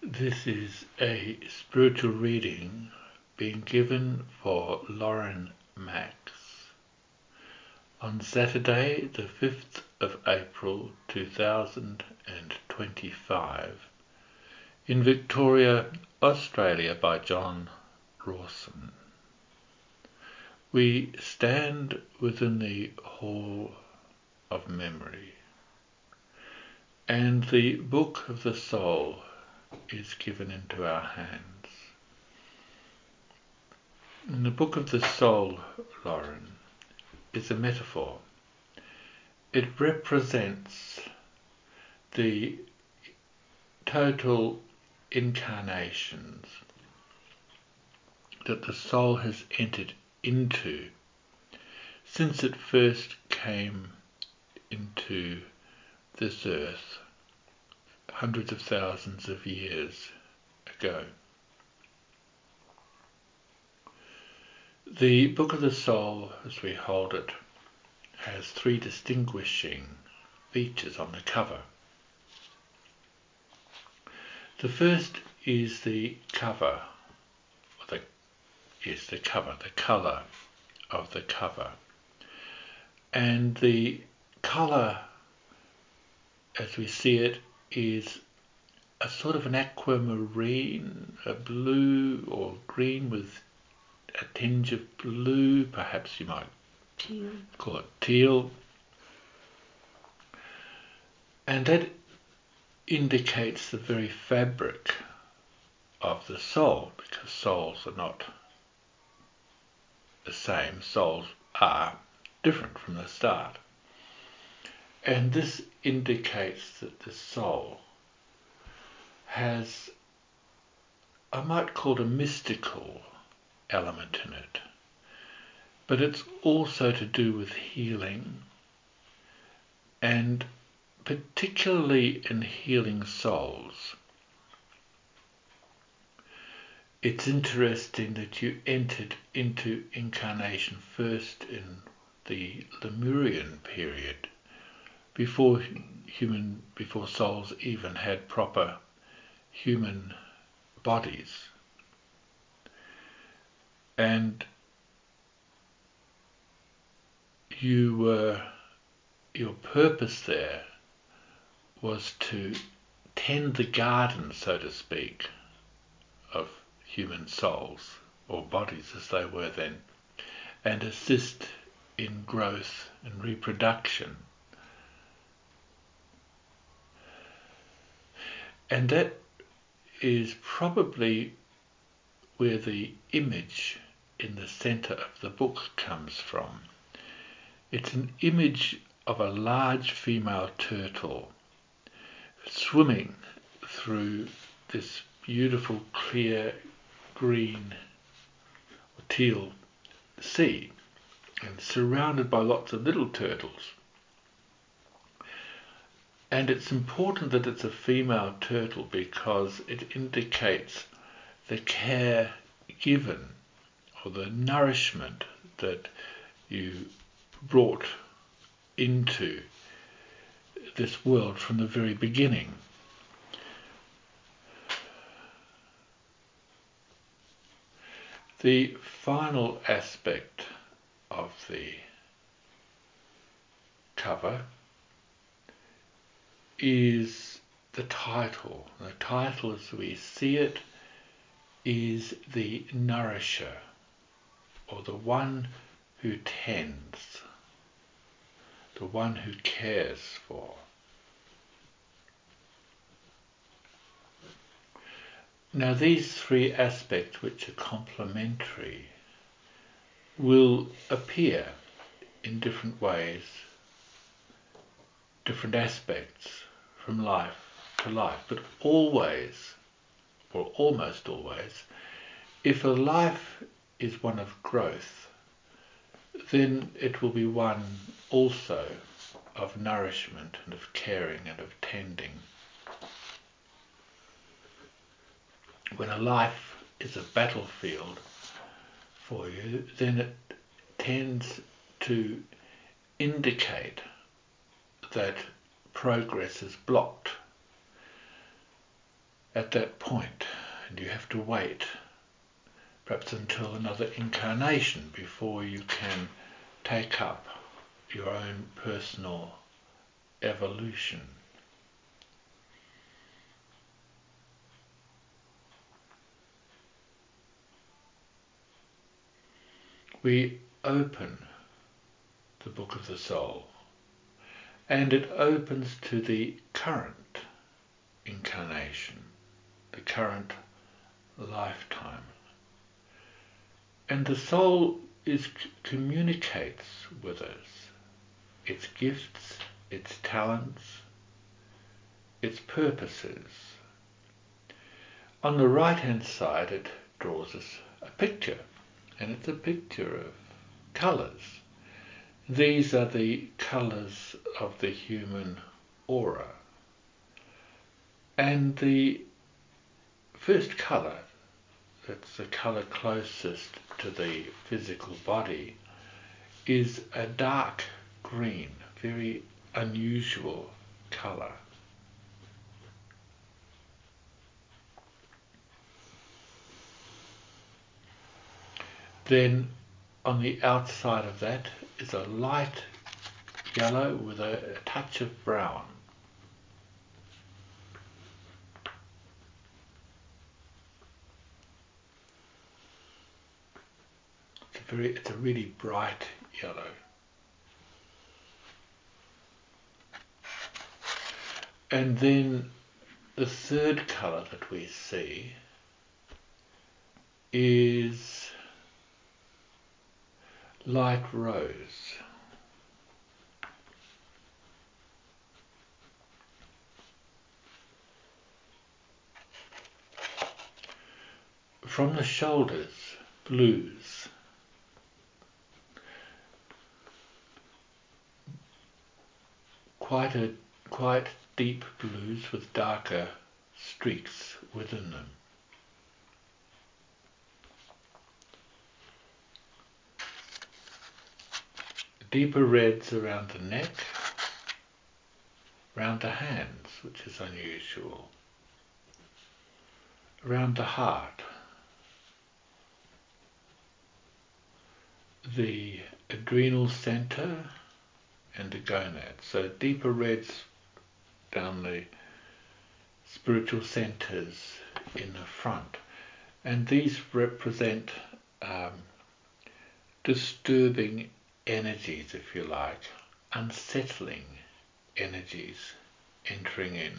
This is a spiritual reading being given for Lauren Max on Saturday the 5th of April 2025 in Victoria, Australia by John Rawson. We stand within the Hall of Memory, and the Book of the Soul is given into our hands. And the Book of the Soul, Lauren, is a metaphor. It represents the total incarnations that the soul has entered into since it first came into this earth hundreds of thousands of years ago. The Book of the Soul, as we hold it, has three distinguishing features on the cover. The first is the cover, the colour of the cover. And the colour, as we see it, is a sort of an aquamarine, a blue or green with a tinge of blue, perhaps you might call it teal. And that indicates the very fabric of the soul, because souls are not the same. Souls are different from the start. And this indicates that the soul has, I might call it a mystical element in it, but it's also to do with healing, and particularly in healing souls. It's interesting that you entered into incarnation first in the Lemurian period, before souls even had proper human bodies. And your purpose there was to tend the garden, so to speak, of human souls, or bodies as they were then, and assist in growth and reproduction. And that is probably where the image in the centre of the book comes from. It's an image of a large female turtle swimming through this beautiful clear green or teal sea and surrounded by lots of little turtles. And it's important that it's a female turtle because it indicates the care given or the nourishment that you brought into this world from the very beginning. The final aspect of the cover is the title. The title, as we see it, is the nourisher, or the one who tends, the one who cares for. Now these three aspects, which are complementary, will appear in different ways, different aspects from life to life, but always, or almost always, if a life is one of growth, then it will be one also of nourishment and of caring and of tending. When a life is a battlefield for you, then it tends to indicate that progress is blocked. at that point, and you have to wait perhaps until another incarnation before you can take up your own personal evolution. We open the Book of the Soul, and it opens to the current incarnation, the current lifetime. And the soul communicates with us, its gifts, its talents, its purposes. On the right-hand side, it draws us a picture, and it's a picture of colours. These are the colours of the human aura. And the first colour, that's the colour closest to the physical body, is a dark green, very unusual colour. Then on the outside of that is a light yellow with a touch of brown. It's a really bright yellow. And then the third colour that we see is light rose. From the shoulders, blues. Quite deep blues with darker streaks within them. Deeper reds around the neck, around the hands, which is unusual, around the heart, the adrenal centre and the gonads. So deeper reds down the spiritual centres in the front. And these represent disturbing energies, if you like, unsettling energies entering in.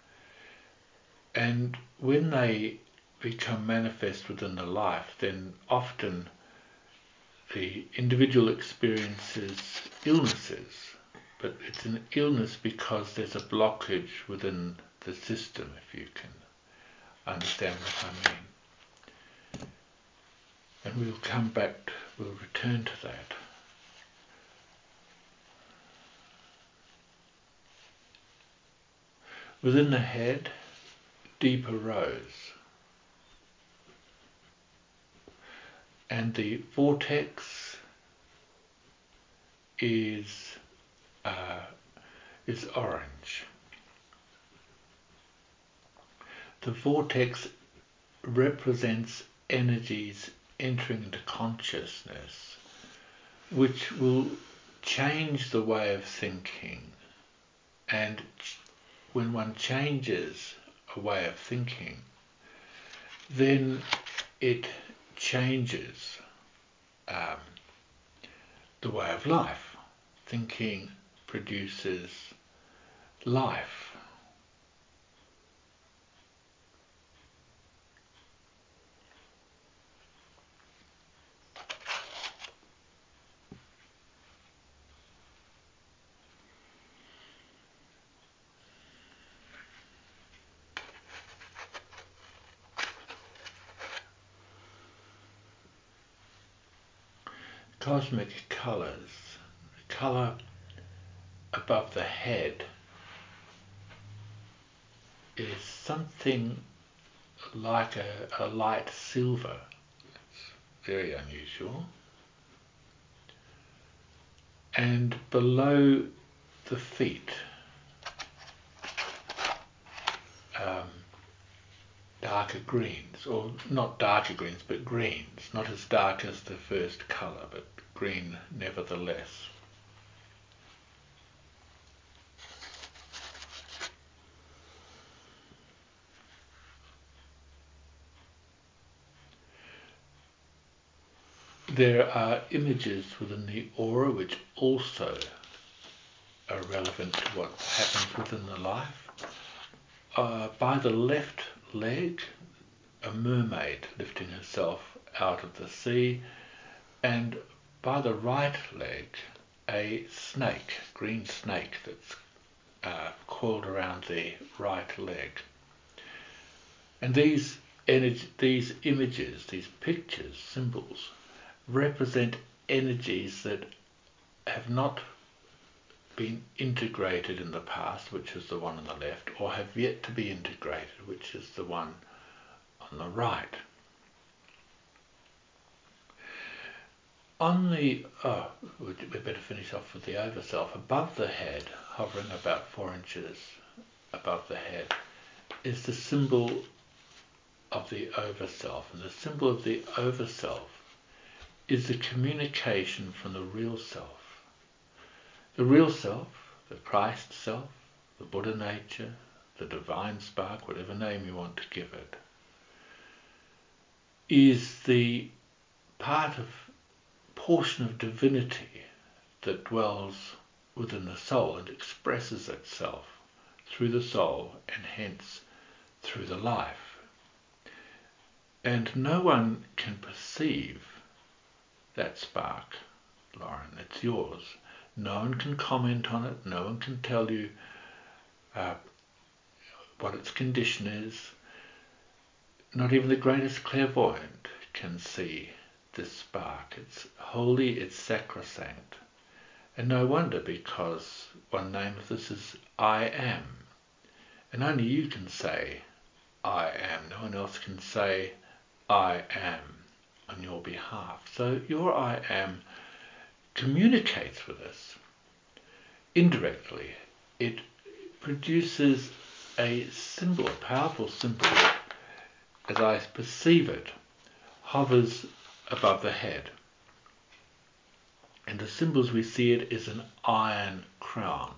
And when they become manifest within the life, then often the individual experiences illnesses, but it's an illness because there's a blockage within the system, if you can understand what I mean. And we'll come back, we'll return to that. Within the head, deeper rose. And the vortex is orange. The vortex represents energies entering into consciousness, which will change the way of thinking. And when one changes a way of thinking, then it changes the way of life. Thinking produces life. Cosmic colours. The colour above the head is something like a light silver. It's very unusual. And below the feet darker greens, or not darker greens, but greens, not as dark as the first colour, but green nevertheless. There are images within the aura which also are relevant to what happens within the life. By the left leg, a mermaid lifting herself out of the sea, and by the right leg, a snake, green snake that's coiled around the right leg. And these images, these pictures, symbols, represent energies that have not been integrated in the past, which is the one on the left, or have yet to be integrated, which is the one on the right. We better finish off with the overself. Above the head, hovering about 4 inches above the head, is the symbol of the overself. And the symbol of the overself is the communication from the real self. The real self, the Christ self, the Buddha nature, the divine spark, whatever name you want to give it, is the portion of divinity that dwells within the soul and expresses itself through the soul and hence through the life. And no one can perceive that spark, Lauren, it's yours. No one can comment on it, no one can tell you what its condition is. Not even the greatest clairvoyant can see this spark. It's holy, it's sacrosanct. And no wonder, because one name of this is I am. And only you can say I am. No one else can say I am on your behalf. So your I am communicates with us indirectly. It produces a symbol, a powerful symbol that, as I perceive it, hovers above the head. And the symbol as we see it is an iron crown.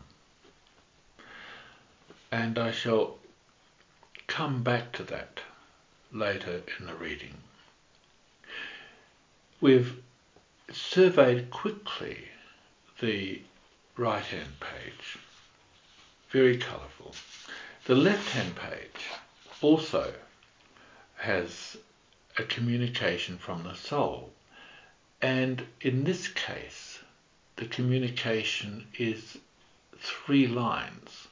And I shall come back to that later in the reading. We've surveyed quickly the right-hand page, very colourful. The left-hand page also has a communication from the soul, and in this case the communication is 3 lines.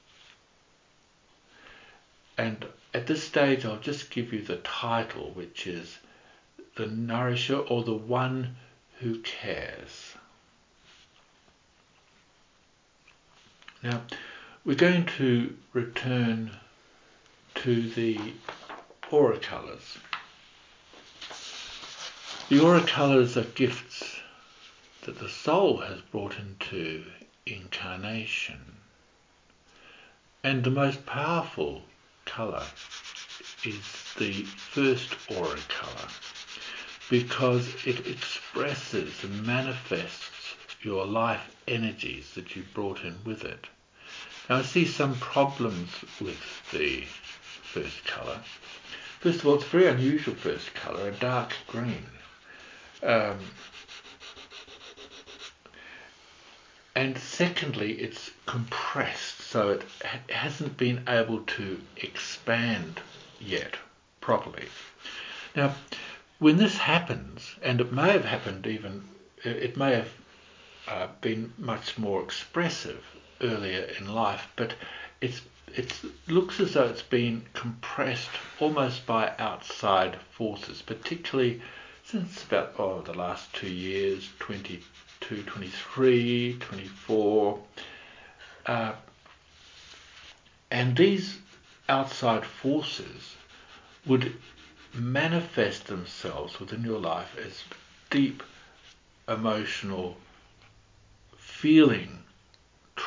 And at this stage I'll just give you the title, which is The Nourisher, or the One Who Cares. Now we're going to return to the aura colours. The aura colours are gifts that the soul has brought into incarnation. And the most powerful colour is the first aura colour, because it expresses and manifests your life energies that you brought in with it. Now I see some problems with the first colour. First of all, it's a very unusual first colour, a dark green. And secondly, it's compressed, so it hasn't been able to expand yet properly. Now, when this happens, and it may have happened it may have been much more expressive earlier in life, but it looks as though it's been compressed almost by outside forces, particularly since about the last 2 years, 22, 23, 24. And these outside forces would manifest themselves within your life as deep emotional feeling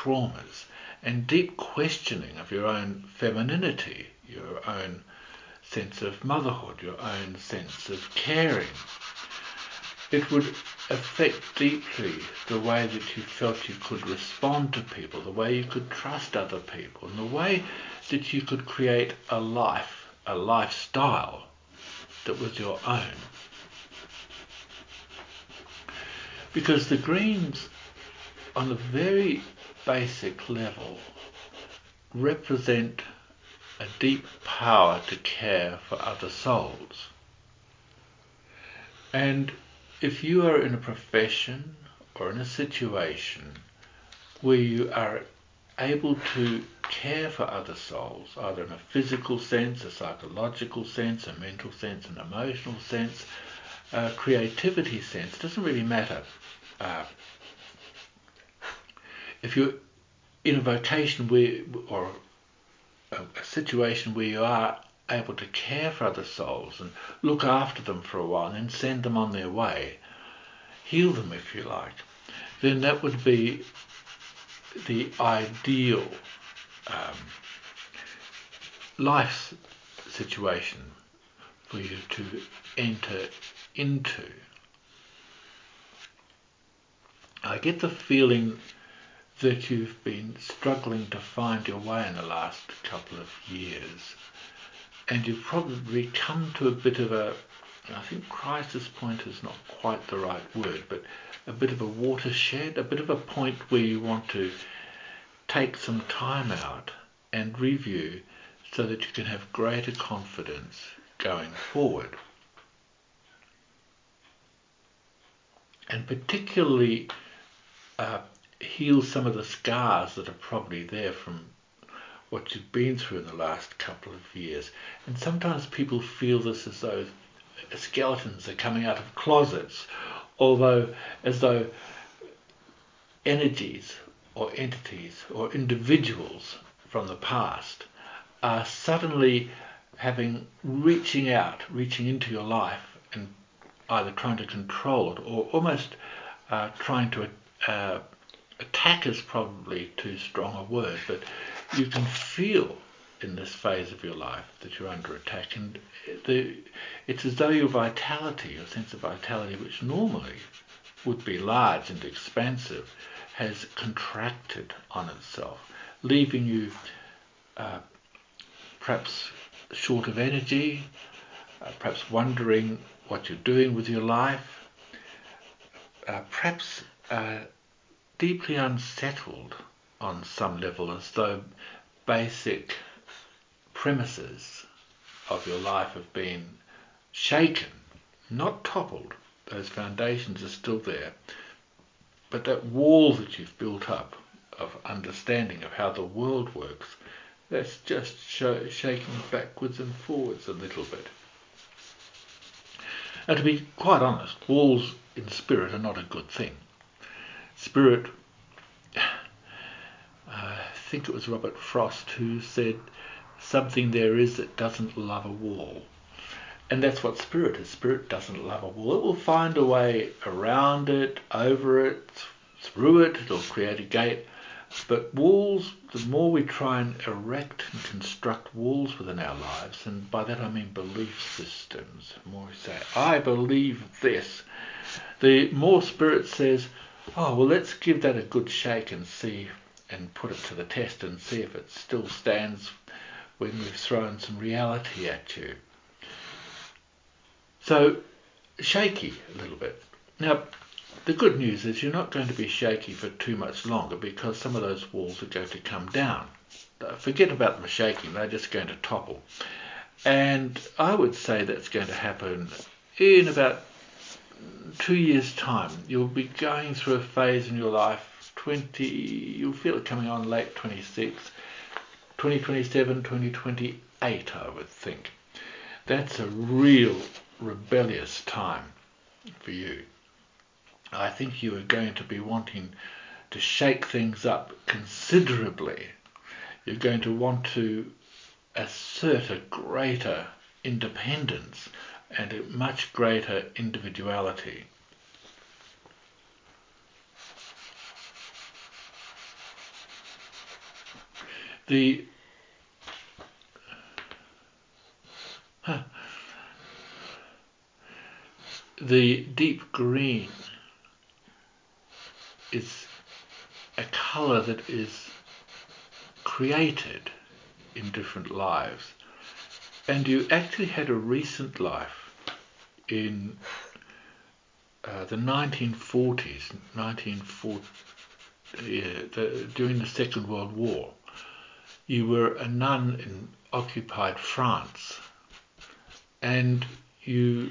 traumas and deep questioning of your own femininity, your own sense of motherhood, your own sense of caring. It would affect deeply the way that you felt you could respond to people, the way you could trust other people, and the way that you could create a life, a lifestyle that was your own. Because the greens, on a very basic level, represent a deep power to care for other souls. And if you are in a profession or in a situation where you are able to care for other souls, either in a physical sense, a psychological sense, a mental sense, an emotional sense, a creativity sense, doesn't really matter. If you're in a vocation where, or a situation where you are able to care for other souls and look after them for a while and then send them on their way, heal them if you like, then that would be the ideal life situation for you to enter into. I get the feeling that you've been struggling to find your way in the last couple of years, and you've probably come to a bit of a, I think crisis point is not quite the right word, but a bit of a watershed, a bit of a point where you want to take some time out and review so that you can have greater confidence going forward. And particularly heal some of the scars that are probably there from what you've been through in the last couple of years. And sometimes people feel this as though skeletons are coming out of closets, as though energies or entities or individuals from the past are suddenly reaching into your life and either trying to control it or almost trying to attack is probably too strong a word, but you can feel in this phase of your life that you're under attack, and it's as though your sense of vitality, which normally would be large and expansive, has contracted on itself, leaving you perhaps short of energy, perhaps wondering what you're doing with your life, perhaps deeply unsettled on some level, as though basic premises of your life have been shaken, not toppled. Those foundations are still there, but that wall that you've built up of understanding of how the world works, that's just shaking backwards and forwards a little bit. And to be quite honest, walls in spirit are not a good thing. Spirit, I think it was Robert Frost who said, something there is that doesn't love a wall. And that's what spirit is. Spirit doesn't love a wall. It will find a way around it, over it, through it. It'll create a gate. But walls, the more we try and erect and construct walls within our lives, and by that I mean belief systems, the more we say, I believe this, the more spirit says, oh, well, let's give that a good shake and see, and put it to the test and see if it still stands when we've thrown some reality at you. So, shaky a little bit. Now, the good news is you're not going to be shaky for too much longer, because some of those walls are going to come down. Forget about them shaking, they're just going to topple. And I would say that's going to happen in about 2 years' time. You'll be going through a phase in your life, you'll feel it coming on late 26, 2027, 2028, I would think. That's a real rebellious time for you. I think you are going to be wanting to shake things up considerably. You're going to want to assert a greater independence and a much greater individuality. the deep green is a colour that is created in different lives, and you actually had a recent life in the 1940s, during the Second World War. You were a nun in occupied France, and you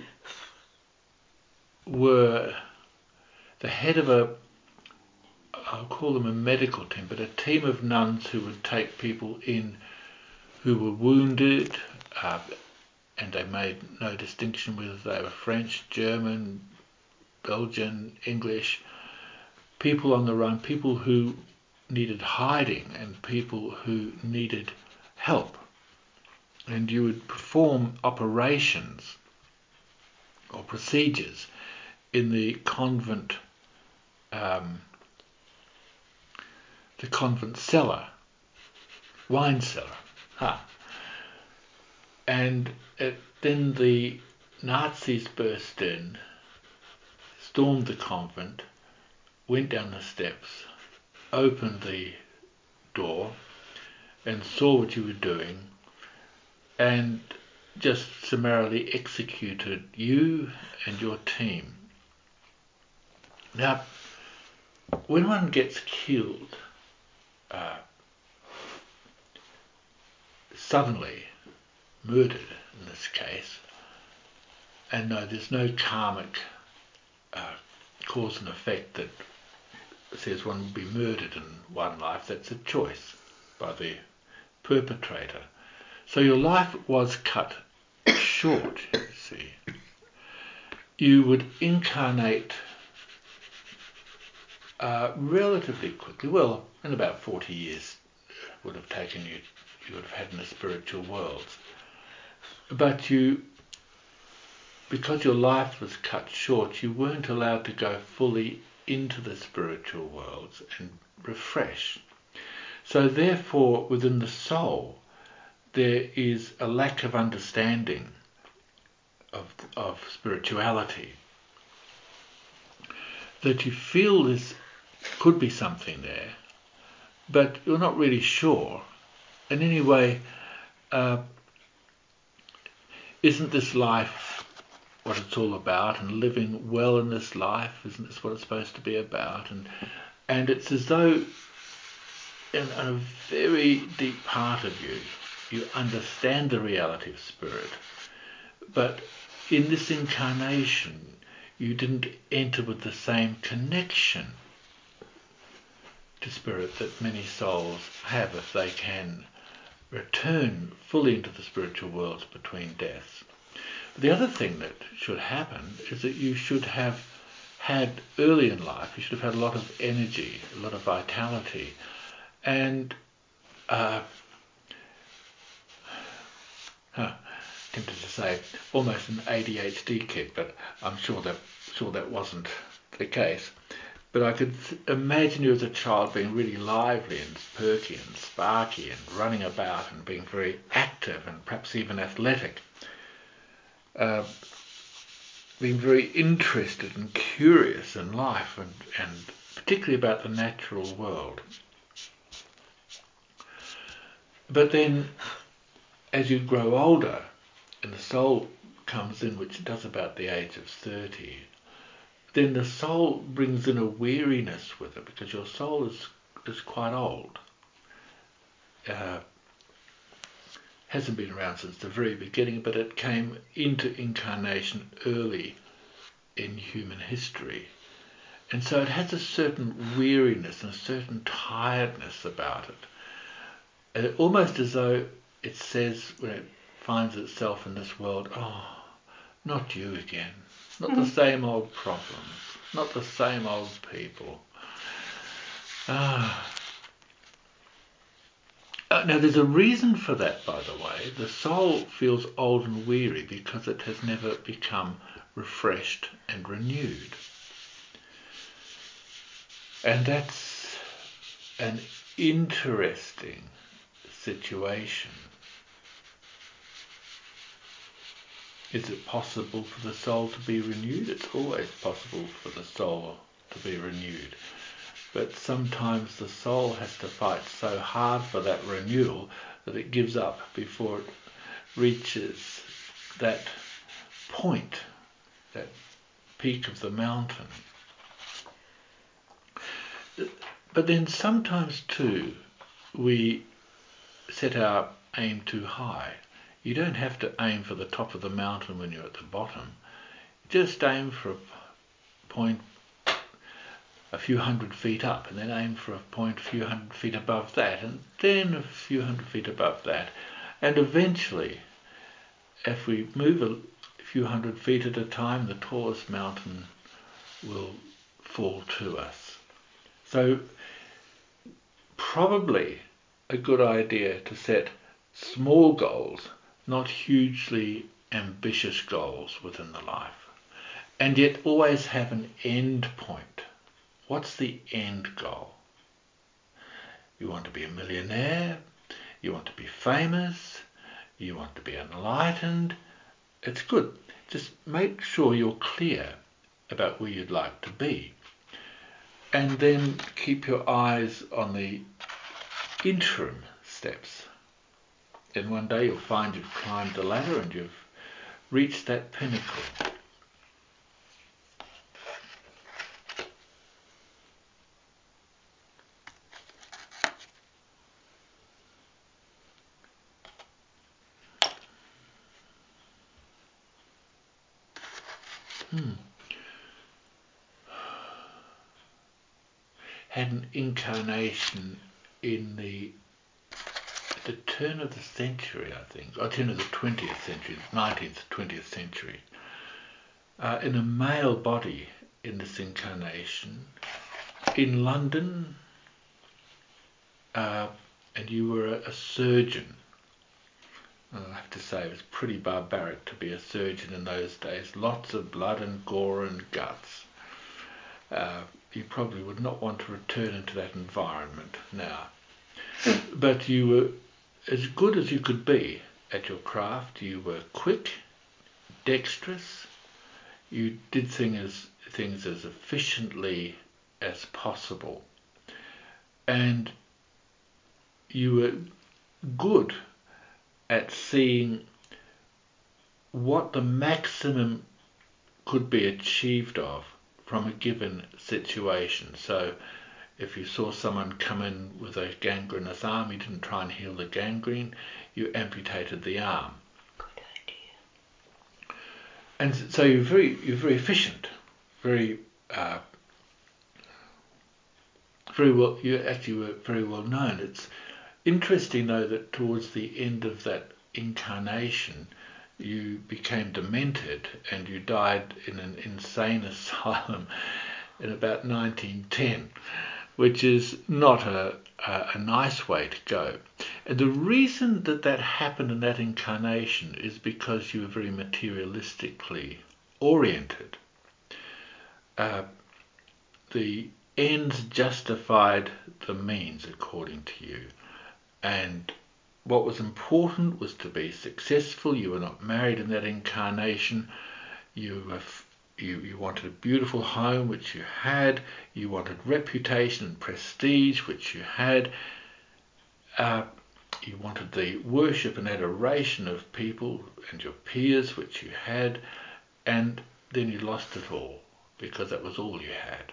were the head of I'll call them a medical team, but a team of nuns who would take people in who were wounded, and they made no distinction whether they were French, German, Belgian, English, people on the run, people who needed hiding and people who needed help. And you would perform operations or procedures in the convent cellar, wine cellar. And then the Nazis burst in, stormed the convent, went down the steps, opened the door and saw what you were doing and just summarily executed you and your team. Now, when one gets killed suddenly, murdered in this case, and no, there's no karmic cause and effect that says one will be murdered in one life. That's a choice by the perpetrator. So your life was cut short, you see. You would incarnate relatively quickly. Well, in about 40 years would have taken you would have had in the spiritual worlds. But because your life was cut short, you weren't allowed to go fully into the spiritual worlds and refresh. So therefore, within the soul, there is a lack of understanding of spirituality. That you feel this could be something there, but you're not really sure. And anyway, isn't this life what it's all about? And living well in this life, isn't this what it's supposed to be about? And it's as though in a very deep part of you, you understand the reality of spirit, but in this incarnation, you didn't enter with the same connection to spirit that many souls have if they can return fully into the spiritual worlds between deaths. The other thing that should happen is that you should have had early in life, you should have had a lot of energy, a lot of vitality, and tempted to say almost an ADHD kid, but I'm sure that wasn't the case. But I could imagine you as a child being really lively and perky and sparky and running about and being very active and perhaps even athletic. Being very interested and curious in life and particularly about the natural world. But then as you grow older and the soul comes in, which it does about the age of 30, then the soul brings in a weariness with it because your soul is quite old. Hasn't been around since the very beginning, but it came into incarnation early in human history. And so it has a certain weariness and a certain tiredness about it. Almost as though it says when it finds itself in this world, oh, not you again. Not the same old problems. Not the same old people. Now there's a reason for that, by the way. The soul feels old and weary because it has never become refreshed and renewed. And that's an interesting situation. Is it possible for the soul to be renewed? It's always possible for the soul to be renewed. But sometimes the soul has to fight so hard for that renewal that it gives up before it reaches that point, that peak of the mountain. But then sometimes too, we set our aim too high. You don't have to aim for the top of the mountain when you're at the bottom. Just aim for a point a few hundred feet up, and then aim for a point a few hundred feet above that, and then a few hundred feet above that. And eventually, if we move a few hundred feet at a time, the tallest mountain will fall to us. So probably a good idea to set small goals, not hugely ambitious goals within the life, and yet always have an end point. What's the end goal? You want to be a millionaire, you want to be famous, you want to be enlightened. It's good. Just make sure you're clear about where you'd like to be. And then keep your eyes on the interim steps. Then one day you'll find you've climbed the ladder and you've reached that pinnacle. Had an incarnation in the turn of the century, I think, or turn of the 20th century, 19th, 20th century, in a male body in this incarnation, in London, and you were a surgeon. I have to say it was pretty barbaric to be a surgeon in those days. Lots of blood and gore and guts. You probably would not want to return into that environment now. But you were as good as you could be at your craft. You were quick, dexterous. You did things as efficiently as possible. And you were good at seeing what the maximum could be achieved of from a given situation. So if you saw someone come in with a gangrenous arm, you didn't try and heal the gangrene, you amputated the arm. Good idea. And so you're very efficient, very well. You actually were very well known. It's interesting though that towards the end of that incarnation, you became demented and you died in an insane asylum in about 1910, which is not a nice way to go. And the reason that happened in that incarnation is because you were very materialistically oriented. The ends justified the means, according to you. And what was important was to be successful. You were not married in that incarnation. You wanted a beautiful home, which you had. You wanted reputation and prestige, which you had. You wanted the worship and adoration of people and your peers, which you had. And then you lost it all because that was all you had.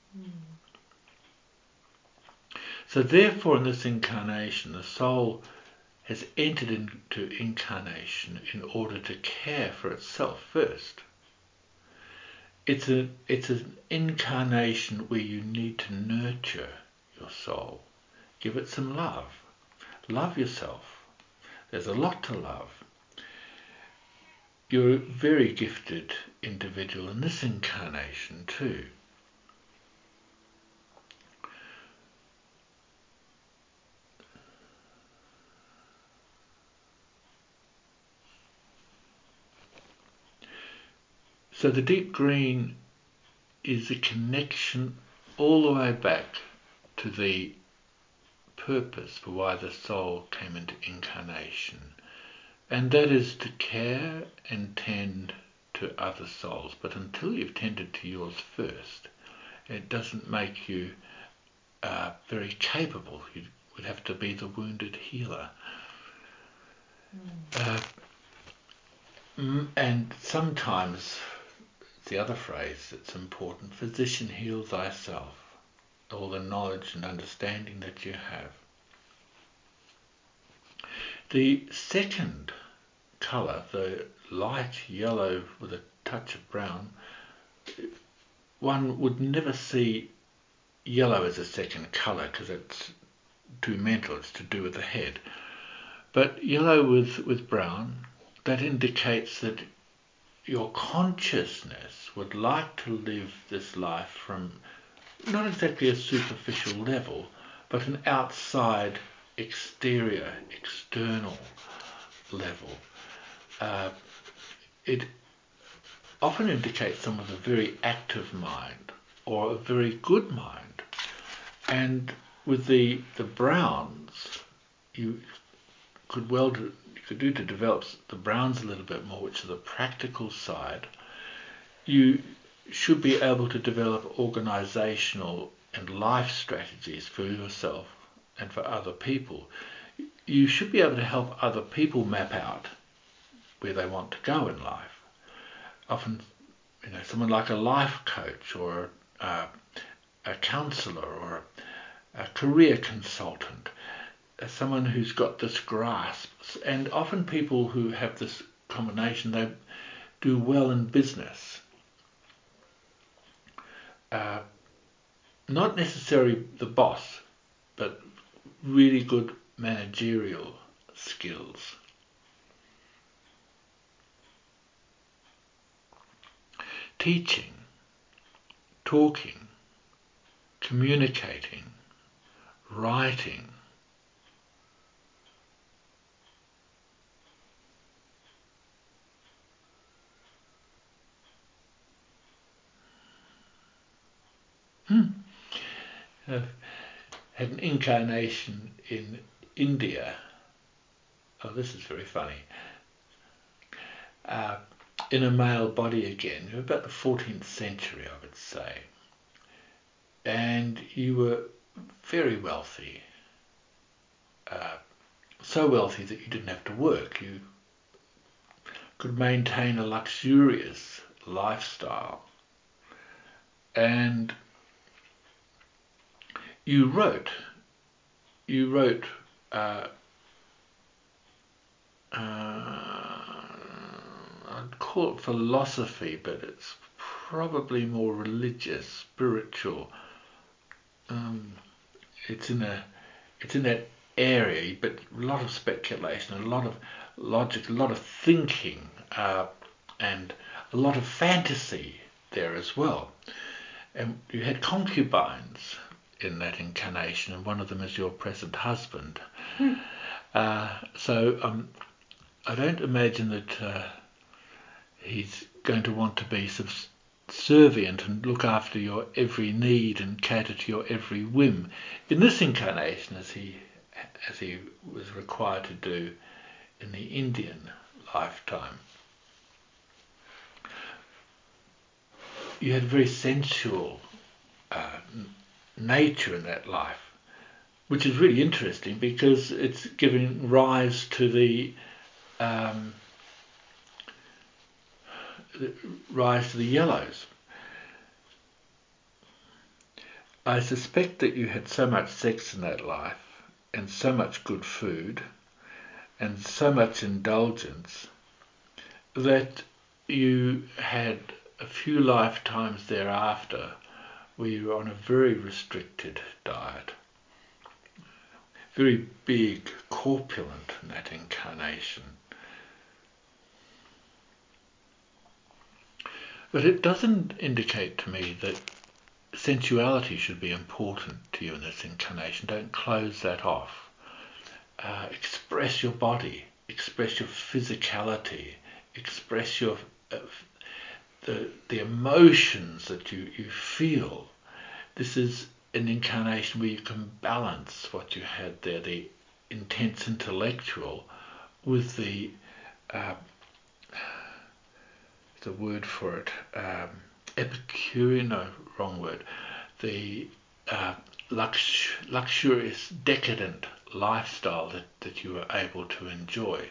So therefore, in this incarnation, the soul has entered into incarnation in order to care for itself first. It's an incarnation where you need to nurture your soul. Give it some love. Love yourself. There's a lot to love. You're a very gifted individual in this incarnation too. So the deep green is a connection all the way back to the purpose for why the soul came into incarnation. and that is to care and tend to other souls. But until you've tended to yours first, it doesn't make you very capable. You would have to be the wounded healer. And sometimes, the other phrase that's important, physician, heal thyself, all the knowledge and understanding that you have. The second colour, the light yellow with a touch of brown, one would never see yellow as a second colour because it's too mental, it's to do with the head. But yellow with brown, that indicates that your consciousness would like to live this life from not exactly a superficial level, but an outside, exterior, external level. It often indicates someone with a very active mind or a very good mind. And with the browns, you could do to develop the browns a little bit more, which is the practical side. You should be able to develop organizational and life strategies for yourself and for other people. You should be able to help other people map out where they want to go in life. Often, someone like a life coach or a counsellor or a career consultant, someone who's got this grasp. And often people who have this combination, they do well in business. Not necessarily the boss, but really good managerial skills. Teaching, talking, communicating, writing. I've had an incarnation in India. Oh, this is very funny. In a male body again, about the 14th century, I would say. And you were very wealthy. So wealthy that you didn't have to work. You could maintain a luxurious lifestyle. And you wrote I'd call it philosophy, but it's probably more religious, spiritual. It's in that area, but a lot of speculation, a lot of logic, a lot of thinking, and a lot of fantasy there as well. And you had concubines in that incarnation, and one of them is your present husband. So I don't imagine that he's going to want to be subservient and look after your every need and cater to your every whim in this incarnation, as he was required to do in the Indian lifetime. You had a very sensual nature in that life, which is really interesting because it's giving rise to the yellows. I suspect that you had so much sex in that life and so much good food and so much indulgence that you had a few lifetimes thereafter where you were on a very restricted diet, very big, corpulent in that incarnation. But it doesn't indicate to me that sensuality should be important to you in this incarnation. Don't close that off. Express your body, express your physicality, express your the emotions that you feel. This is an incarnation where you can balance what you had there, the intense intellectual, with the uh, the word for it, Epicurean, no, wrong word, the luxurious, decadent lifestyle that you were able to enjoy.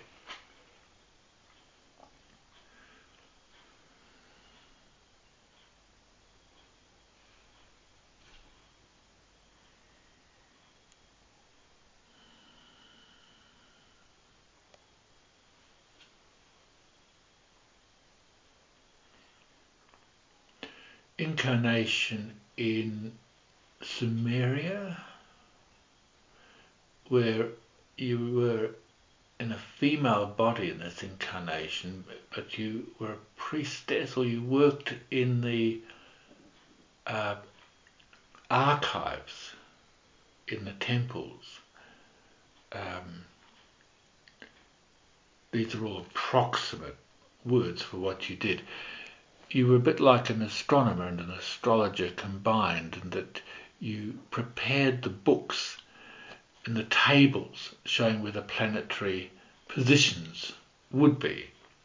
Incarnation in Sumeria, where you were in a female body in this incarnation, but you were a priestess, or you worked in the archives in the temples. These are all approximate words for what you did. You were a bit like an astronomer and an astrologer combined, in that you prepared the books and the tables showing where the planetary positions would be.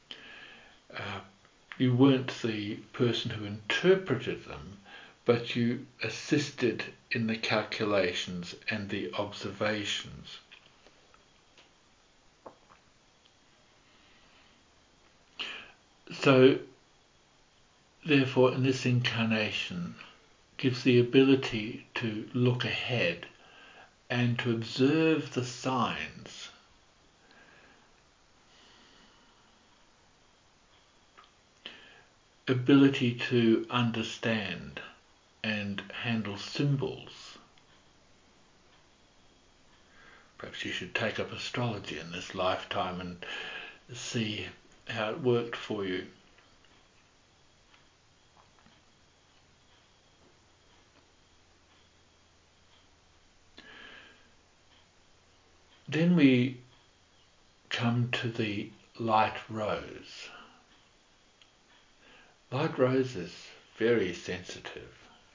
You weren't the person who interpreted them, but you assisted in the calculations and the observations. So, therefore, in this incarnation, gives the ability to look ahead and to observe the signs. Ability to understand and handle symbols. Perhaps you should take up astrology in this lifetime and see how it worked for you. Then we come to the light rose. Light rose is very sensitive.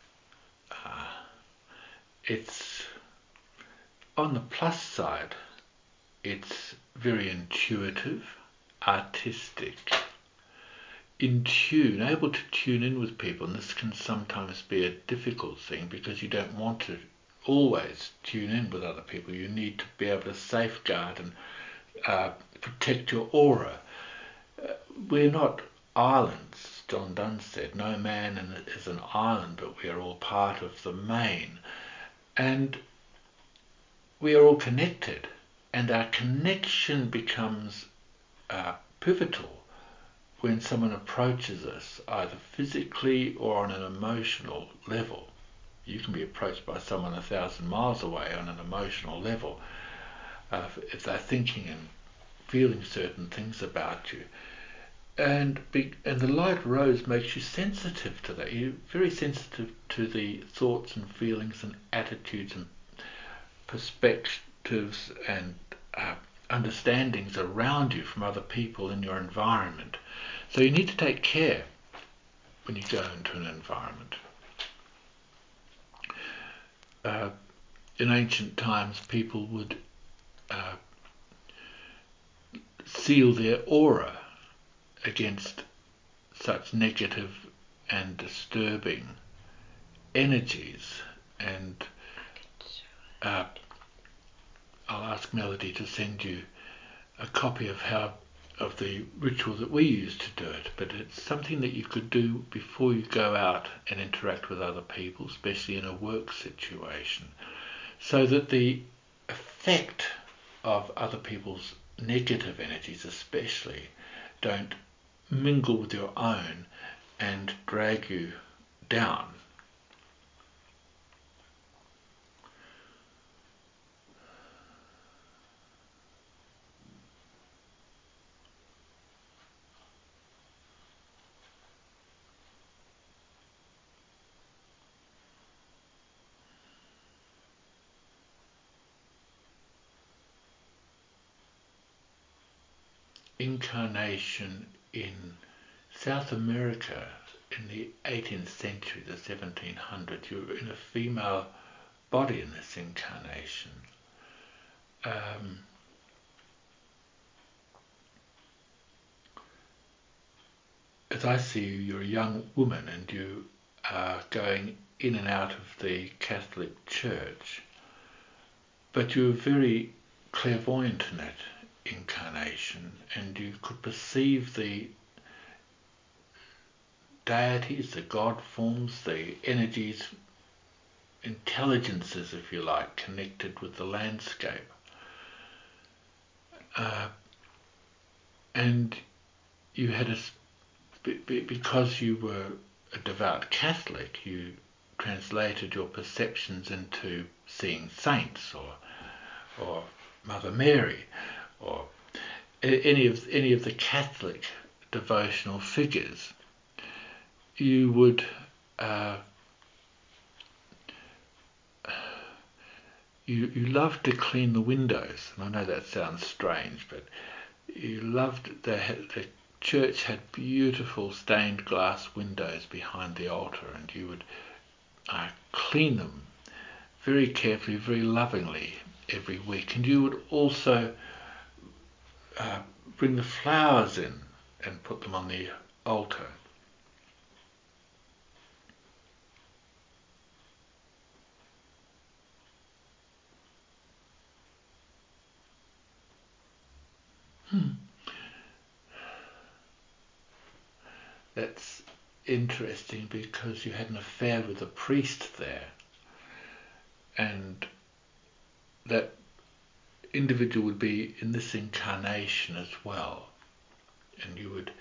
It's, on the plus side, it's very intuitive, artistic, in tune, able to tune in with people, and this can sometimes be a difficult thing because you don't want to always tune in with other people. You need to be able to safeguard and protect your aura. We're not islands, John Donne said. No man is an island, but we are all part of the main. And we are all connected, and our connection becomes pivotal when someone approaches us, either physically or on an emotional level. You can be approached by someone 1,000 miles away on an emotional level if they're thinking and feeling certain things about you. And the light rose makes you sensitive to that. You're very sensitive to the thoughts and feelings and attitudes and perspectives and understandings around you from other people in your environment. So you need to take care when you go into an environment. In ancient times, people would seal their aura against such negative and disturbing energies, and I'll ask Melody to send you a copy of the ritual that we use to do it, but it's something that you could do before you go out and interact with other people, especially in a work situation, so that the effect of other people's negative energies especially don't mingle with your own and drag you down. Incarnation in South America in the 18th century, the 1700s, you were in a female body in this incarnation. as I see you, you're a young woman and you are going in and out of the Catholic Church, but you were very clairvoyant in that incarnation, and you could perceive the deities, the God forms, the energies, intelligences, if you like, connected with the landscape. And you had because you were a devout Catholic, you translated your perceptions into seeing saints or Mother Mary or any of the Catholic devotional figures. You would you loved to clean the windows, and I know that sounds strange, but you loved the church had beautiful stained glass windows behind the altar, and you would clean them very carefully, very lovingly every week. And you would also bring the flowers in and put them on the altar. That's interesting, because you had an affair with a priest there, and that individual would be in this incarnation as well, and you would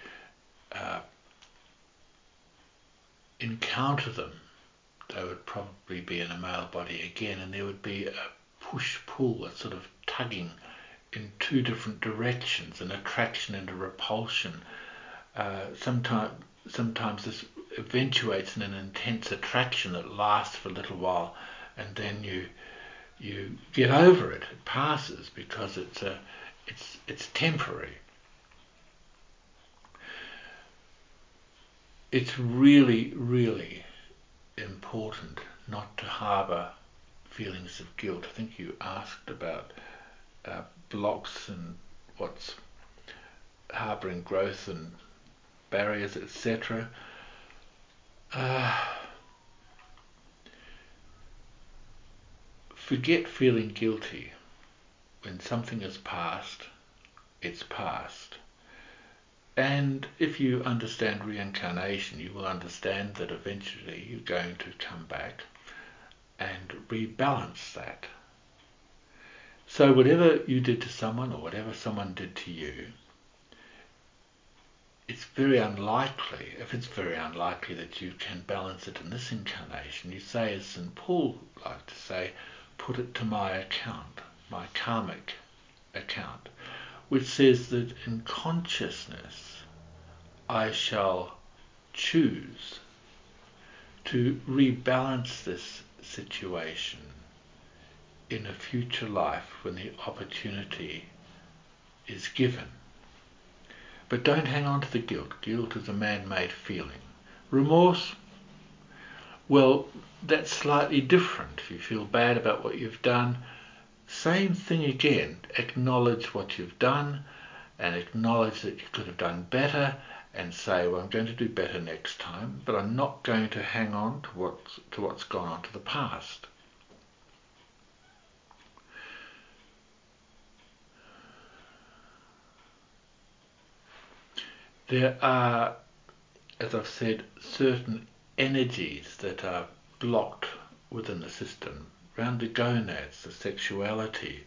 encounter them. They would probably be in a male body again, and there would be a push-pull, a sort of tugging in two different directions, an attraction and a repulsion. Sometimes this eventuates in an intense attraction that lasts for a little while, and then you get over it. It passes because it's temporary. It's really, really important not to harbour feelings of guilt. I think you asked about blocks and what's harbouring growth and barriers, etc. Forget feeling guilty. When something is past, it's past. And if you understand reincarnation, you will understand that eventually you're going to come back and rebalance that. So whatever you did to someone, or whatever someone did to you, it's very unlikely, if it's very unlikely that you can balance it in this incarnation, you say, as St. Paul liked to say, put it to my account, my karmic account, which says that in consciousness I shall choose to rebalance this situation in a future life when the opportunity is given. But don't hang on to the guilt. Guilt is a man-made feeling. Remorse, well, that's slightly different. If you feel bad about what you've done, same thing again. Acknowledge what you've done and acknowledge that you could have done better, and say, well, I'm going to do better next time, but I'm not going to hang on to what's gone on to the past. There are, as I've said, certain energies that are blocked within the system. Around the gonads, the sexuality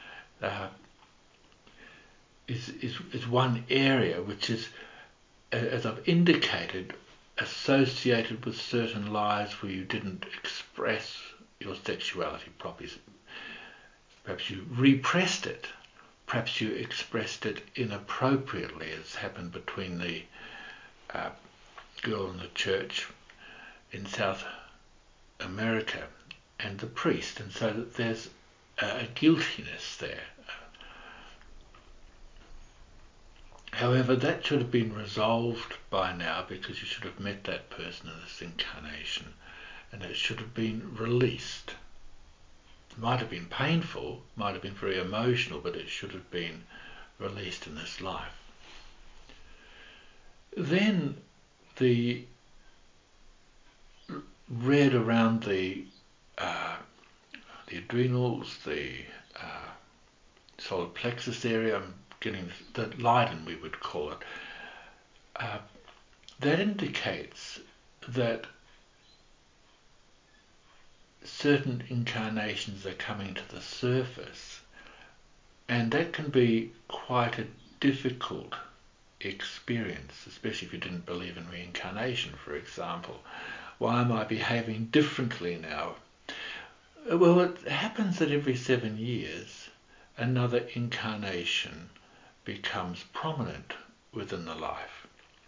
is one area which is, as I've indicated, associated with certain lives where you didn't express your sexuality properly. Perhaps you repressed it. Perhaps you expressed it inappropriately, as happened between the girl in the church in South America and the priest, and so that there's a guiltiness there. However, that should have been resolved by now, because you should have met that person in this incarnation, and it should have been released. It might have been painful, might have been very emotional, but it should have been released in this life. Then the red around the adrenals, the solar plexus area, I'm getting the Leiden, we would call it, that indicates that certain incarnations are coming to the surface, and that can be quite a difficult experience, especially if you didn't believe in reincarnation, for example. Why am I behaving differently now? Well, it happens that every 7 years another incarnation becomes prominent within the life.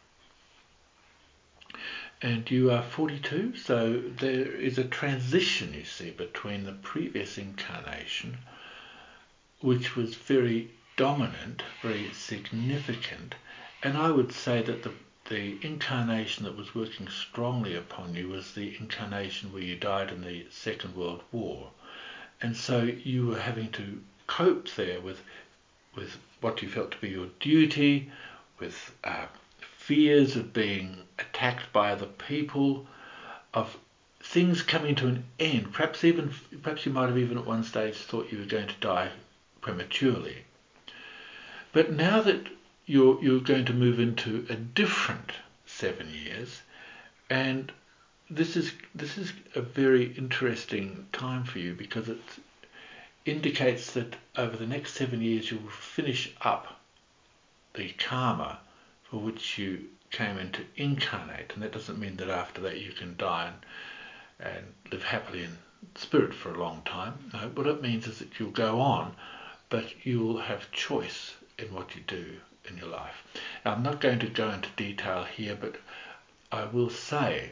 And you are 42, so there is a transition, you see, between the previous incarnation, which was very dominant, very significant, and I would say that the incarnation that was working strongly upon you was the incarnation where you died in the Second World War. And so you were having to cope there with what you felt to be your duty, with fears of being attacked by other people, of things coming to an end. Perhaps you might have even at one stage thought you were going to die prematurely. But now that you're going to move into a different 7 years, and this is a very interesting time for you, because it indicates that over the next 7 years you will finish up the karma for which you came in to incarnate. And that doesn't mean that after that you can die and live happily in spirit for a long time. No, what it means is that you'll go on, but you'll have choice in what you do in your life. Now, I'm not going to go into detail here, but I will say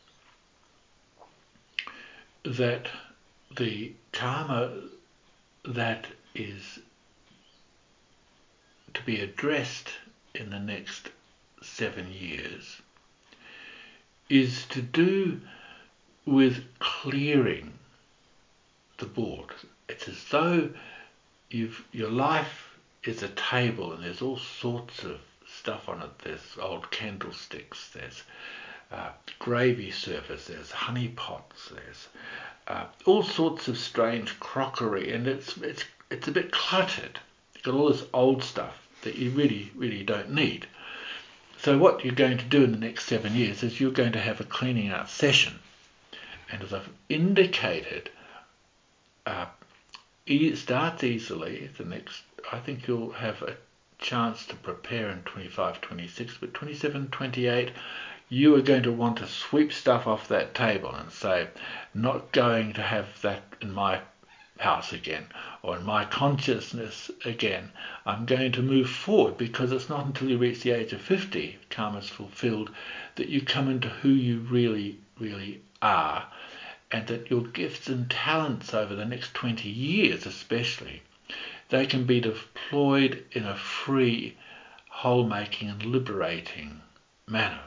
that the karma that is to be addressed in the next 7 years is to do with clearing the board. It's as though your life is a table and there's all sorts of stuff on it. There's old candlesticks, there's gravy service, there's honey pots, there's all sorts of strange crockery, and it's a bit cluttered. You've got all this old stuff that you really don't need. So what you're going to do in the next 7 years is you're going to have a cleaning out session. And as I've indicated, it starts easily. I think you'll have a chance to prepare in 25, 26, but 27, 28, you are going to want to sweep stuff off that table and say, not going to have that in my house again, or in my consciousness again. I'm going to move forward, because it's not until you reach the age of 50, karma's fulfilled, that you come into who you really are, and that your gifts and talents over the next 20 years especially, they can be deployed in a free, whole-making and liberating manner.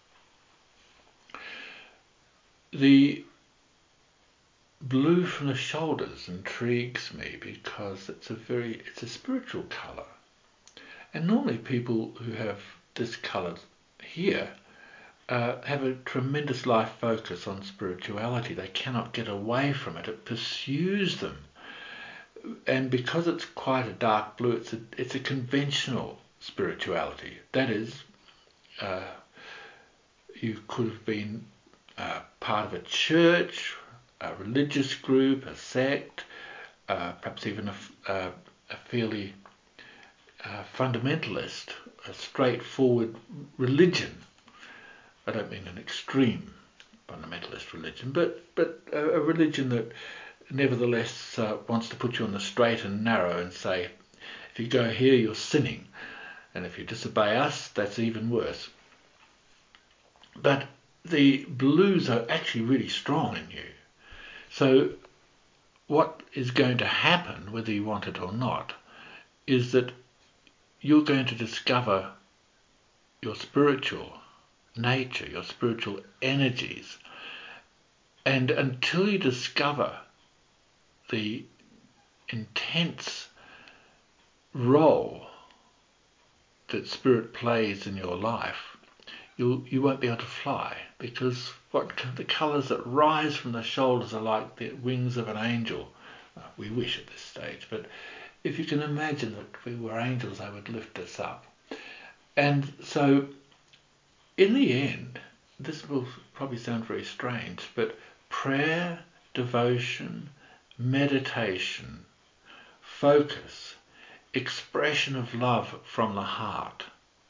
The blue from the shoulders intrigues me because it's a spiritual colour, and normally people who have this colour here have a tremendous life focus on spirituality. They cannot get away from it. It pursues them, and because it's quite a dark blue, it's a conventional spirituality. That is, you could have been part of a church, a religious group, a sect, perhaps even a fairly fundamentalist, a straightforward religion. I don't mean an extreme fundamentalist religion, but a religion that nevertheless wants to put you on the straight and narrow and say, if you go here, you're sinning, and if you disobey us, that's even worse. But the blues are actually really strong in you. So what is going to happen, whether you want it or not, is that you're going to discover your spiritual nature, your spiritual energies. And until you discover the intense role that spirit plays in your life, you won't be able to fly, because the colours that rise from the shoulders are like the wings of an angel. We wish at this stage, but if you can imagine that if we were angels, they would lift us up. And so in the end, this will probably sound very strange, but prayer, devotion, meditation, focus, expression of love from the heart,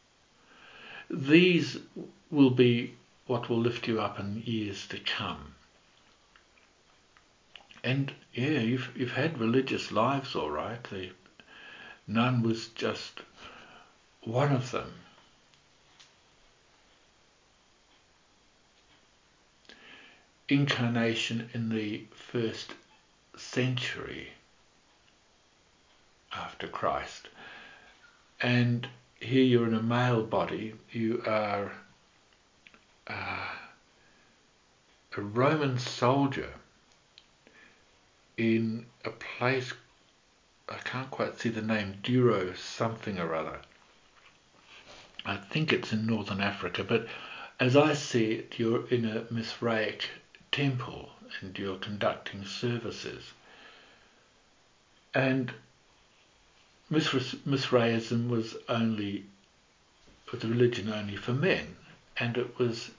these will be what will lift you up in years to come. And yeah, you've had religious lives, all right. The nun was just one of them. Incarnation in the 1st century after Christ. And here you're in a male body. You are a Roman soldier in a place, I can't quite see the name, Duro something or other. I think it's in northern Africa, but as I see it, you're in a Mithraic temple and you're conducting services. And Mithraism was a religion only for men, and it was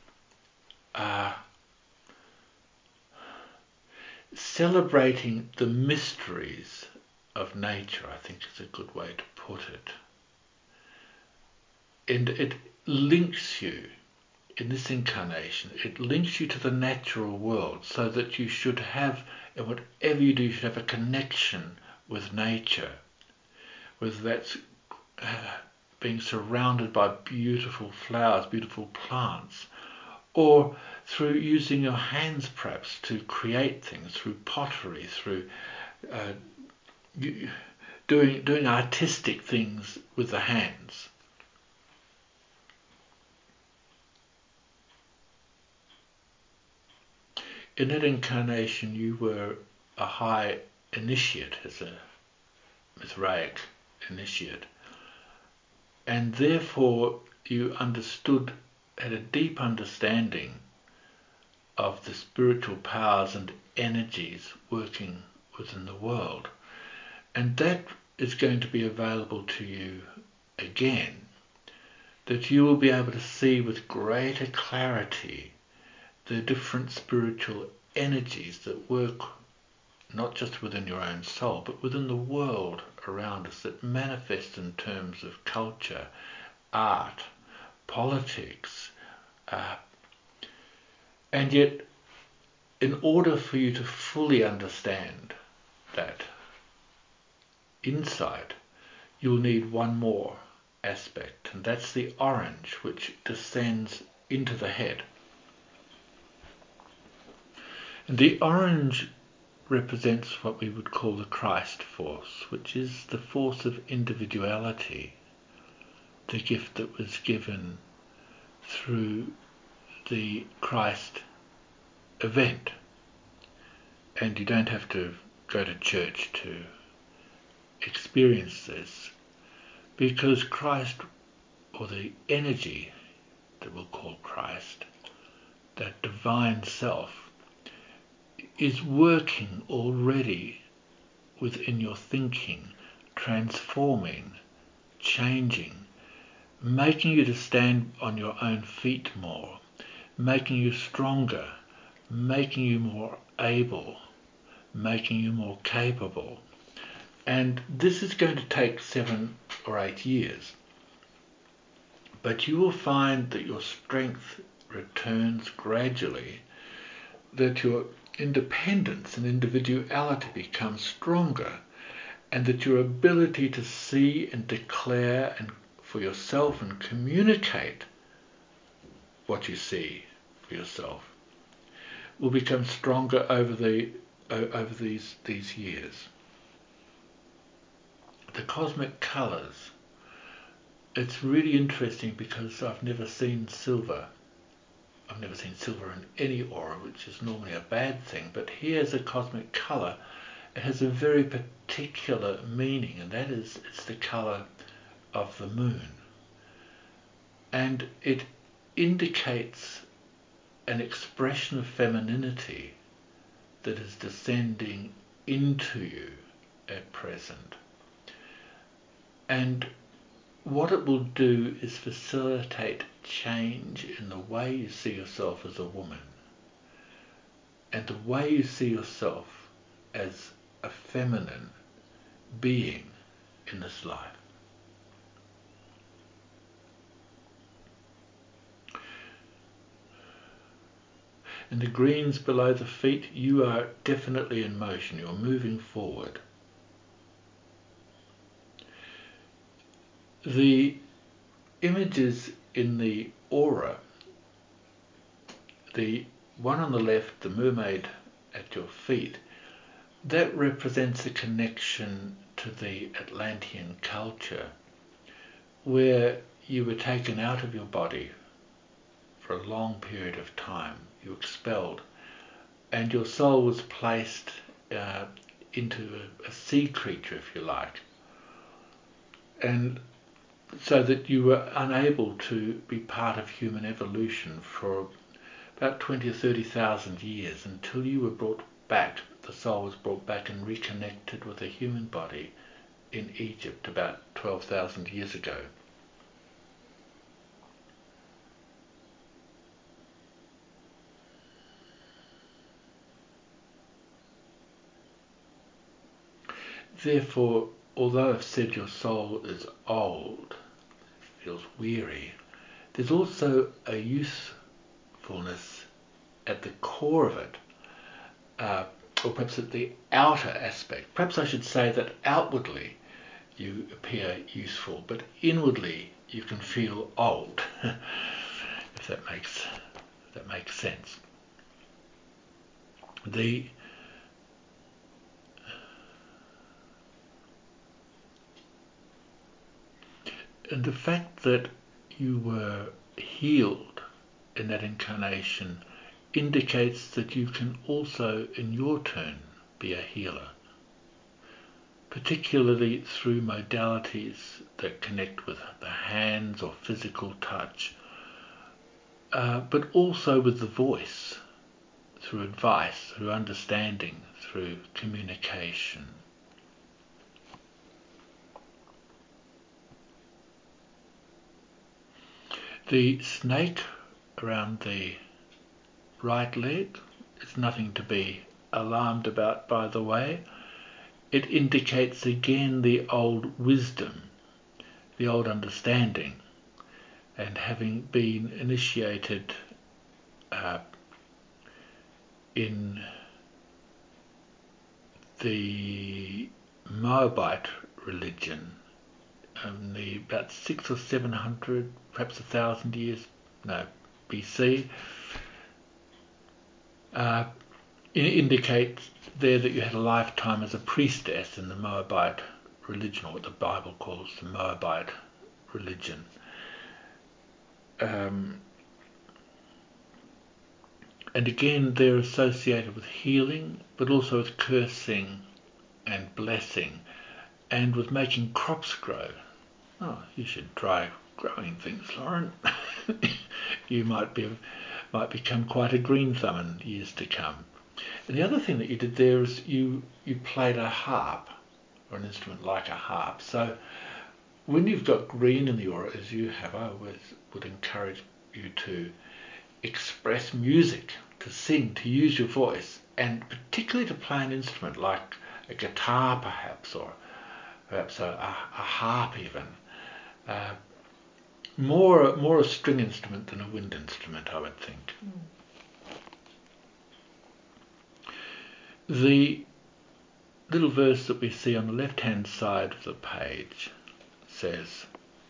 celebrating the mysteries of nature, I think is a good way to put it. And it links you, in this incarnation, it links you to the natural world, so that you should have, in whatever you do, you should have a connection with nature, whether that's being surrounded by beautiful flowers, beautiful plants, or through using your hands perhaps to create things, through pottery, through doing artistic things with the hands. In that incarnation you were a high initiate, as a Mithraic initiate, and therefore you had a deep understanding of the spiritual powers and energies working within the world. And that is going to be available to you again, that you will be able to see with greater clarity the different spiritual energies that work not just within your own soul, but within the world around us, that manifest in terms of culture, art, politics. And yet, in order for you to fully understand that insight, you'll need one more aspect, and that's the orange, which descends into the head. And the orange represents what we would call the Christ force, which is the force of individuality, the gift that was given through the Christ event. And you don't have to go to church to experience this, because Christ, or the energy that we'll call Christ, that divine self, is working already within your thinking, transforming, changing, making you to stand on your own feet more, making you stronger, making you more able, making you more capable. And this is going to take 7 or 8 years. But you will find that your strength returns gradually, that your independence and individuality becomes stronger, and that your ability to see and declare and for yourself and communicate what you see for yourself will become stronger over these years. The cosmic colours, it's really interesting because I've never seen silver. I've never seen silver in any aura, which is normally a bad thing, but here's a cosmic colour. It has a very particular meaning, and that is it's the colour of the moon. And it indicates an expression of femininity that is descending into you at present. And what it will do is facilitate change in the way you see yourself as a woman and the way you see yourself as a feminine being in this life. And the greens below the feet, you are definitely in motion, you're moving forward. The images in the aura, the one on the left, the mermaid at your feet, that represents a connection to the Atlantean culture where you were taken out of your body for a long period of time. You were expelled and your soul was placed into a sea creature, if you like, and so that you were unable to be part of human evolution for about 20 or 30,000 years until you were brought back, the soul was brought back and reconnected with a human body in Egypt about 12,000 years ago. Therefore, although I've said your soul is old, feels weary, there's also a youthfulness at the core of it, or perhaps at the outer aspect. Perhaps I should say that outwardly you appear youthful, but inwardly you can feel old, if that makes sense. And the fact that you were healed in that incarnation indicates that you can also, in your turn, be a healer, particularly through modalities that connect with the hands or physical touch, but also with the voice, through advice, through understanding, through communication. The snake around the right leg is nothing to be alarmed about, by the way. It indicates again the old wisdom, the old understanding, and having been initiated in the Moabite religion about 600 or 700, perhaps 1,000 years, BC, it indicates there that you had a lifetime as a priestess in the Moabite religion, or what the Bible calls the Moabite religion. And again, they're associated with healing, but also with cursing and blessing, and with making crops grow. Oh, you should try growing things, Lauren. You might become quite a green thumb in years to come. And the other thing that you did there is you played a harp, or an instrument like a harp. So when you've got green in the aura, as you have, I would encourage you to express music, to sing, to use your voice, and particularly to play an instrument like a guitar perhaps, or perhaps a harp even. More a string instrument than a wind instrument, I would think. The little verse that we see on the left-hand side of the page says,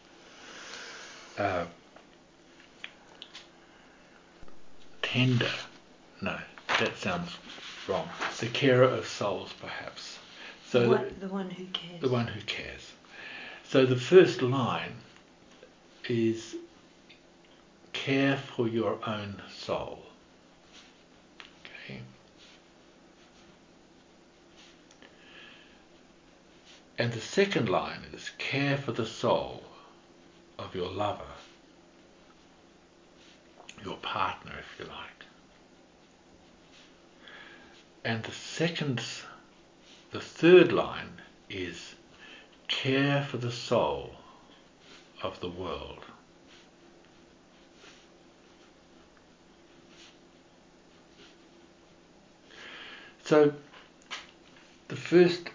tender, no, that sounds wrong. The carer of souls, perhaps. So the one who cares. The one who cares. So the first line is care for your own soul. Okay. And the second line is care for the soul of your lover. partner, if you like. And the third line is care for the soul of the world. So the first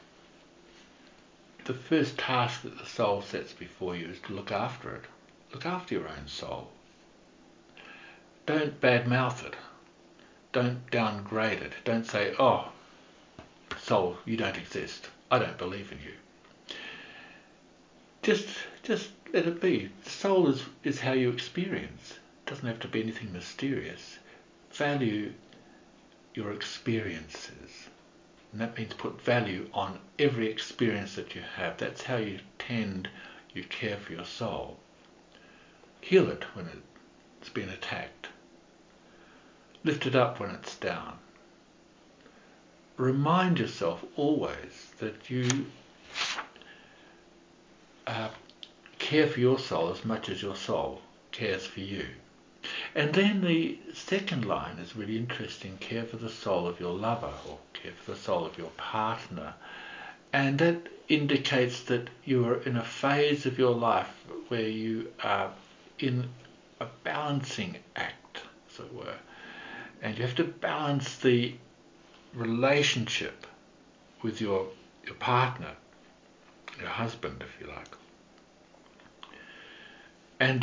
task that the soul sets before you is to look after it. Look after your own soul. Don't badmouth it. Don't downgrade it. Don't say, oh, soul, you don't exist. I don't believe in you. Just let it be. The soul is how you experience. It doesn't have to be anything mysterious. Value your experiences. And that means put value on every experience that you have. That's how you care for your soul. Heal it when it's been attacked. Lift it up when it's down. Remind yourself always that you care for your soul as much as your soul cares for you. And then the second line is really interesting. Care for the soul of your lover, or care for the soul of your partner. And that indicates that you are in a phase of your life where you are in a balancing act, as it were. And you have to balance the relationship with your partner, your husband, if you like. And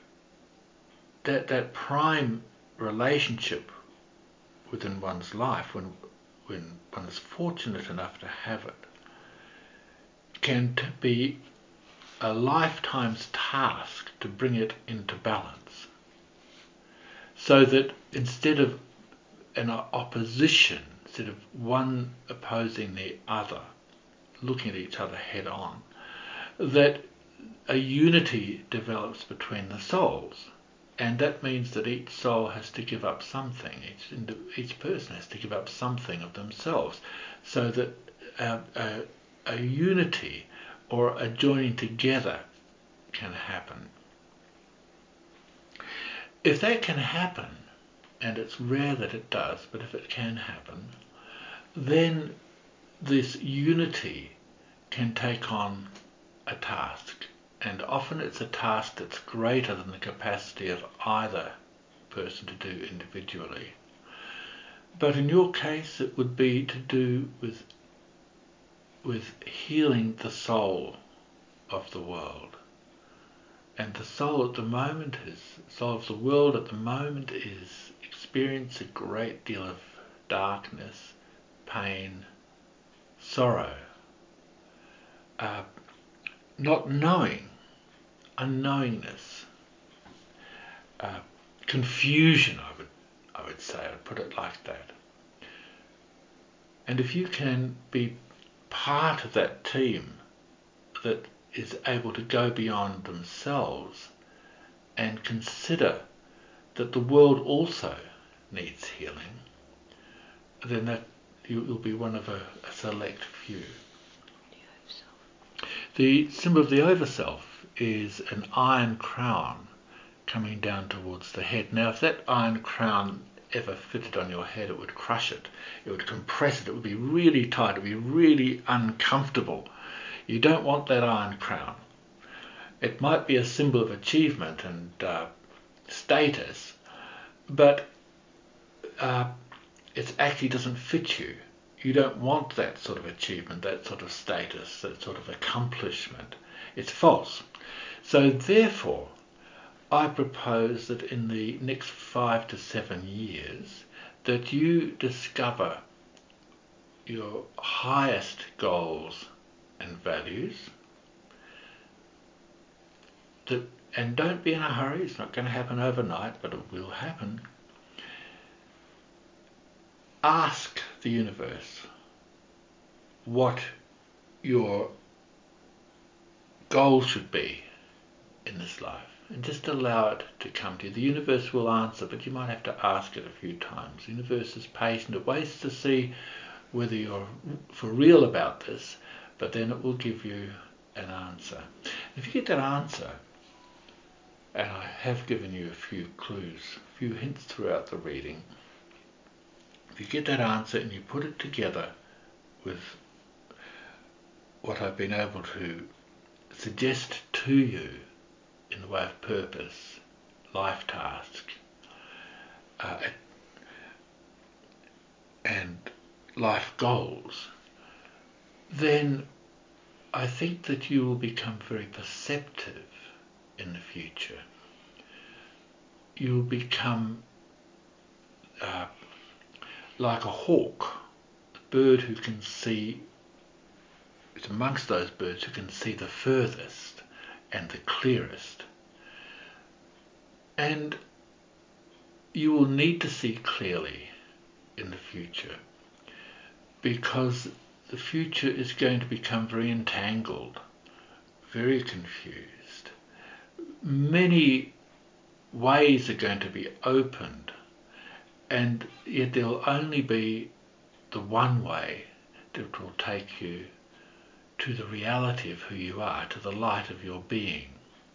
that prime relationship within one's life, when one is fortunate enough to have it, can be a lifetime's task to bring it into balance. So that instead of an opposition, instead of one opposing the other, looking at each other head on, that a unity develops between the souls. And that means that each soul has to give up something, each person has to give up something of themselves, so that a unity or a joining together can happen. If that can happen, and it's rare that it does, but if it can happen, then this unity can take on a task. And often it's a task that's greater than the capacity of either person to do individually. But in your case, it would be to do with healing the soul of the world. And the soul of the world at the moment is experiencing a great deal of darkness, pain, sorrow, not knowing, unknowingness, confusion, I would say, I'd put it like that. And if you can be part of that team that is able to go beyond themselves and consider that the world also needs healing, then that you'll be one of a select few. The symbol of the Overself is an iron crown coming down towards the head. Now, if that iron crown ever fitted on your head, it would crush it. It would compress it. It would be really tight. It would be really uncomfortable. You don't want that iron crown. It might be a symbol of achievement and status, but it actually doesn't fit you. You don't want that sort of achievement, that sort of status, that sort of accomplishment. It's false. So therefore, I propose that in the next 5 to 7 years, that you discover your highest goals and values, and don't be in a hurry. It's not going to happen overnight, but it will happen. Ask the universe what your goal should be in this life, and just allow it to come to you. The universe will answer, but you might have to ask it a few times. The universe is patient. It waits to see whether you're for real about this, but then it will give you an answer. If you get that answer, and I have given you a few clues, a few hints throughout the reading. If you get that answer and you put it together with what I've been able to suggest to you in the way of purpose, life task, and life goals, then I think that you will become very perceptive in the future. You will become like a hawk, a bird who can see, it's amongst those birds who can see the furthest and the clearest. And you will need to see clearly in the future, because the future is going to become very entangled, very confused. Many ways are going to be opened, and yet there'll only be the one way that will take you to the reality of who you are, to the light of your being.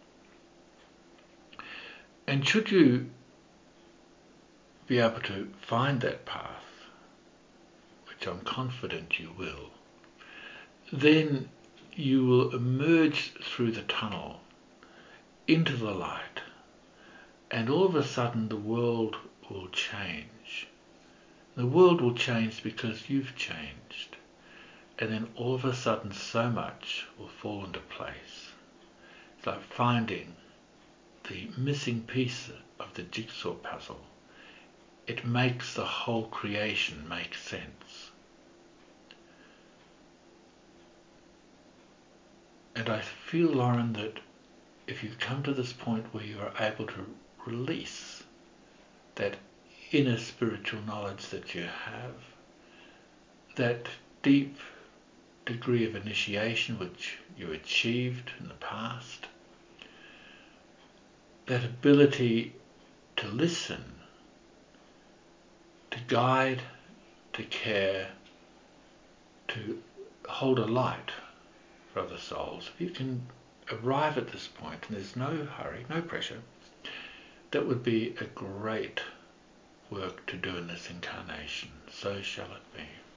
And should you be able to find that path, which I'm confident you will, then you will emerge through the tunnel into the light, and all of a sudden the world will change. The world will change because you've changed, and then all of a sudden so much will fall into place. It's like finding the missing piece of the jigsaw puzzle. It makes the whole creation make sense. And I feel, Lauren, that if you come to this point where you are able to release that inner spiritual knowledge that you have, that deep degree of initiation which you achieved in the past, that ability to listen, to guide, to care, to hold a light for other souls, if you can arrive at this point, and there's no hurry, no pressure, that would be a great work to do in this incarnation. So shall it be.